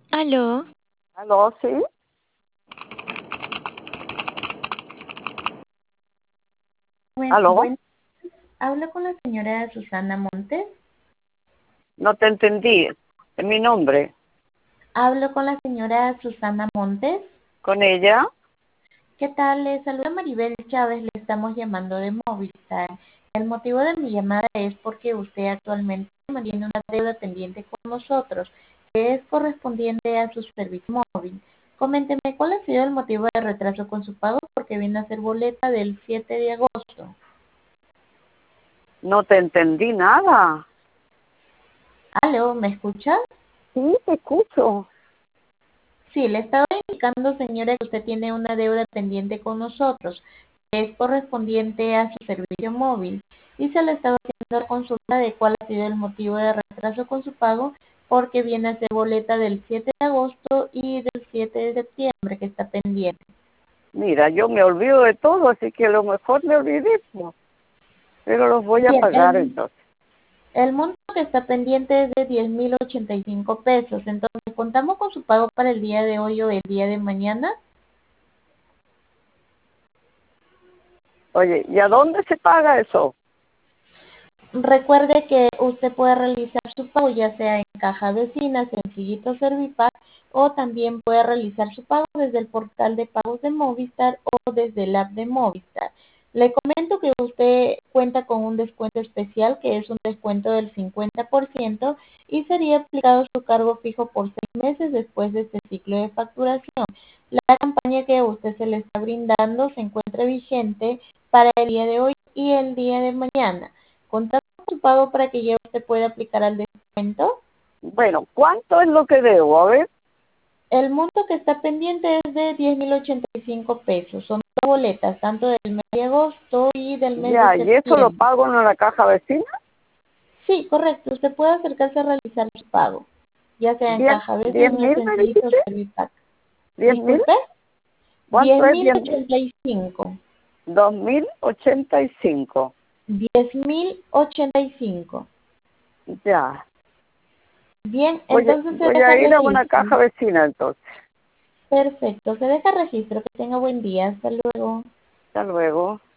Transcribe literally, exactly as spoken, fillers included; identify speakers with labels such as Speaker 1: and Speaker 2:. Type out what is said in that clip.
Speaker 1: Aló,
Speaker 2: ¿Aló? ¿Sí?
Speaker 3: Buen,
Speaker 2: ¿Aló?
Speaker 3: buen, hablo con la señora Susana Montes.
Speaker 2: No te entendí. Es mi nombre.
Speaker 3: Hablo con la señora Susana Montes.
Speaker 2: ¿Con ella?
Speaker 3: ¿Qué tal? Le saluda Maribel Chávez. Le estamos llamando de Movistar. El motivo de mi llamada es porque usted actualmente mantiene una deuda pendiente con nosotros, que es correspondiente a su servicio móvil. Coménteme, ¿cuál ha sido el motivo de retraso con su pago? Porque viene a ser boleta del siete de agosto.
Speaker 2: No te entendí nada.
Speaker 3: ¿Aló? ¿Me escucha?
Speaker 2: Sí, te escucho.
Speaker 3: Sí, le estaba indicando, señora, que usted tiene una deuda pendiente con nosotros, que es correspondiente a su servicio móvil, y se le estaba haciendo la consulta de cuál ha sido el motivo de retraso con su pago, porque viene a ser boleta del siete de agosto y del siete de septiembre que está pendiente.
Speaker 2: Mira, yo me olvido de todo, así que a lo mejor me olvidé, pues, pero los voy a
Speaker 3: Bien,
Speaker 2: pagar
Speaker 3: el,
Speaker 2: entonces.
Speaker 3: el monto que está pendiente es de diez mil ochenta y cinco pesos, entonces contamos con su pago para el día de hoy o el día de mañana.
Speaker 2: Oye, ¿y a dónde se paga eso?
Speaker 3: Recuerde que usted puede realizar su pago ya sea en caja vecina, sencillito Servipack, o también puede realizar su pago desde el portal de pagos de Movistar o desde el app de Movistar. Le comento que usted cuenta con un descuento especial que es un descuento del cincuenta por ciento y sería aplicado su cargo fijo por seis meses después de este ciclo de facturación. La campaña que a usted se le está brindando se encuentra vigente para el día de hoy y el día de mañana. Contando con su pago para que ya usted pueda aplicar al descuento.
Speaker 2: Bueno, ¿cuánto es lo que debo? A ver.
Speaker 3: El monto que está pendiente es de diez mil ochenta y cinco pesos. Son dos boletas, tanto del mes de agosto y del mes de
Speaker 2: Ya, ¿y eso lo
Speaker 3: septiembre.
Speaker 2: pago en la caja vecina?
Speaker 3: Sí, correcto. Usted puede acercarse a realizar su pago, ya sea en
Speaker 2: ¿Diez,
Speaker 3: caja
Speaker 2: diez
Speaker 3: vecina,
Speaker 2: mil me
Speaker 3: sencillito o
Speaker 2: dijiste?
Speaker 3: Servipack.
Speaker 2: ¿Diez mil?
Speaker 3: Disculpe,
Speaker 2: ¿Cuánto
Speaker 3: diez
Speaker 2: es
Speaker 3: mil
Speaker 2: diez mil?
Speaker 3: ochenta y cinco.
Speaker 2: Dos mil ochenta y cinco.
Speaker 3: Diez mil ochenta y cinco.
Speaker 2: Ya.
Speaker 3: Bien,
Speaker 2: Voy a,
Speaker 3: entonces se
Speaker 2: voy
Speaker 3: deja
Speaker 2: a ir a una
Speaker 3: registro.
Speaker 2: caja vecina entonces.
Speaker 3: Perfecto, se deja registro. Que tenga buen día. Hasta luego.
Speaker 2: Hasta luego.